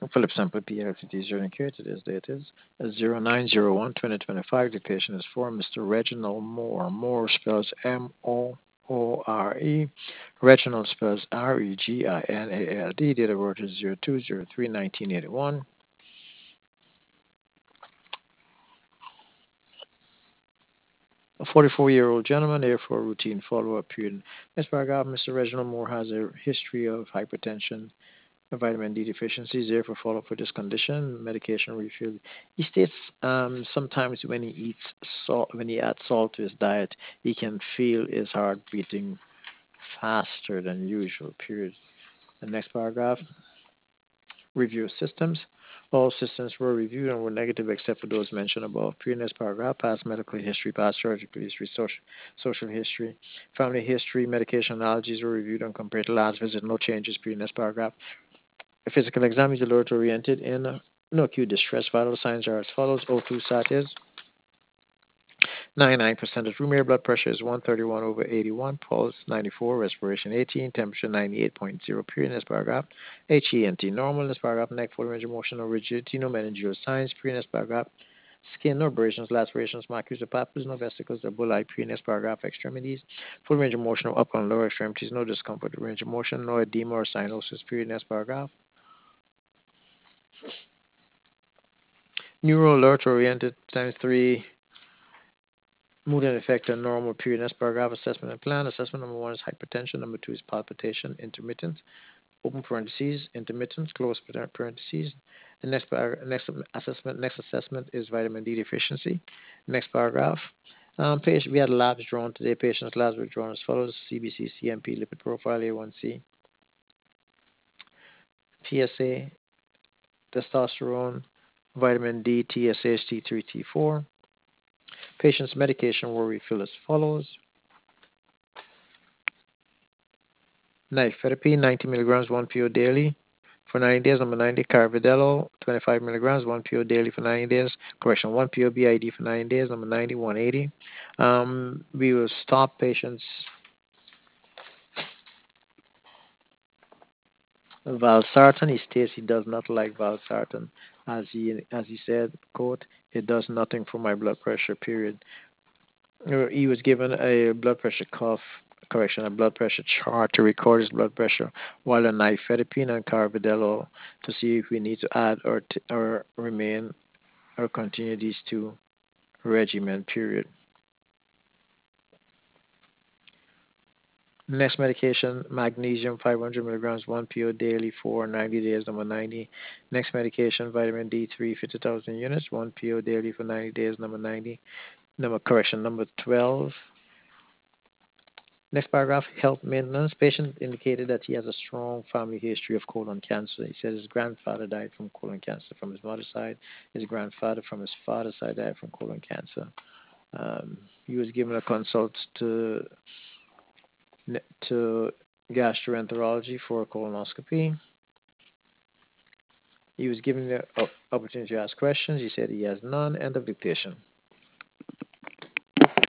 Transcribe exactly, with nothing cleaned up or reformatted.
Philip Sample P L C T journey care. Today's date is zero nine zero one twenty twenty-five. The patient is for Mister Reginald Moore. Moore spells M O O R E. Reginald spells R E G I N A L D. Date of birth is zero two zero three nineteen eighty-one. A forty-four-year-old gentleman there for a routine follow-up period. Next paragraph, Mister Reginald Moore has a history of hypertension, vitamin D deficiencies, therefore follow up for this condition, medication refill. He states um, sometimes when he eats salt, when he adds salt to his diet, he can feel his heart beating faster than usual. Period. The next paragraph, review systems. All systems were reviewed and were negative except for those mentioned above. Previous paragraph, past medical history, past surgical history, social, social history, family history, medication allergies were reviewed and compared to last visit. No changes. Previous paragraph. A physical exam is alert oriented in uh, no acute distress. Vital signs are as follows. O two sat is ninety-nine percent of room air. Blood pressure is one thirty-one over eighty-one. Pulse ninety-four. Respiration eighteen. Temperature ninety-eight point zero. Period. This paragraph. H E N T normal. This paragraph. Neck full range of motion, no rigidity, no meningeal signs. Period. This paragraph. Skin, no abrasions, lacerations, macular papules, no vesicles, or bullae. Period. This paragraph. Extremities. Full range of motion of upper and lower extremities. No discomfort. Range of motion. No edema or cyanosis. Period. This paragraph. Neuro alert oriented times three. Mood and effect on normal period. Next paragraph, assessment and plan. Assessment number one is hypertension. Number two is palpitation, intermittent, open parentheses, intermittent, close parentheses. The next par- next assessment next assessment is vitamin D deficiency. Next paragraph. Um, patient, we had labs drawn today. Patient's labs were drawn as follows: C B C, C M P, lipid profile, A one C, P S A, testosterone, vitamin D, T S H, T three, T four. Patient's medication were refilled as follows: nifedipine, ninety milligrams, one pill daily for ninety days. Number ninety, carvedilol, twenty-five milligrams, one pill daily for ninety days. Correction, one pill B I D for ninety days. Number ninety, one eighty. Um, we will stop patients valsartan. He states he does not like valsartan. As he as he said, quote, it does nothing for my blood pressure, period. Uh, He was given a blood pressure cuff, correction, a blood pressure chart to record his blood pressure, while on nifedipine and carvedilol to see if we need to add or t- or remain or continue these two regimen. Period. Next medication, magnesium, five hundred milligrams, one pill daily for ninety days. Number ninety. Next medication, vitamin D three, fifty thousand units, one pill daily for ninety days. Number ninety. Number correction, number twelve. Next paragraph, health maintenance. Patient indicated that he has a strong family history of colon cancer. He said his grandfather died from colon cancer from his mother's side. His grandfather from his father's side died from colon cancer. Um, he was given a consult to to gastroenterology for a colonoscopy. He was given the opportunity to ask questions. He said he has none. End of dictation.